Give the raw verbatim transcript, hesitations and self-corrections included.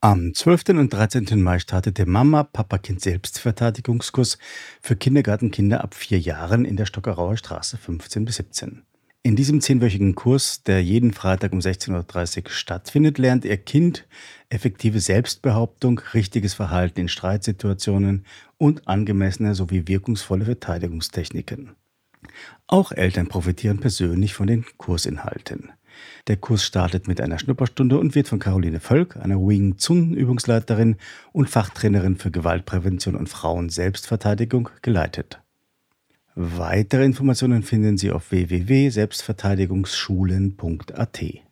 Am zwölften und dreizehnten Mai startet der Mama-Papa-Kind-Selbstverteidigungskurs für Kindergartenkinder ab vier Jahren in der Stockerauer Straße fünfzehn bis siebzehn. In diesem zehnwöchigen Kurs, der jeden Freitag um sechzehn Uhr dreißig stattfindet, lernt Ihr Kind effektive Selbstbehauptung, richtiges Verhalten in Streitsituationen und angemessene sowie wirkungsvolle Verteidigungstechniken. Auch Eltern profitieren persönlich von den Kursinhalten. Der Kurs startet mit einer Schnupperstunde und wird von Caroline Völk, einer Wing Chun-Übungsleiterin und Fachtrainerin für Gewaltprävention und Frauen-Selbstverteidigung, geleitet. Weitere Informationen finden Sie auf w w w punkt selbstverteidigungsschulen punkt a t.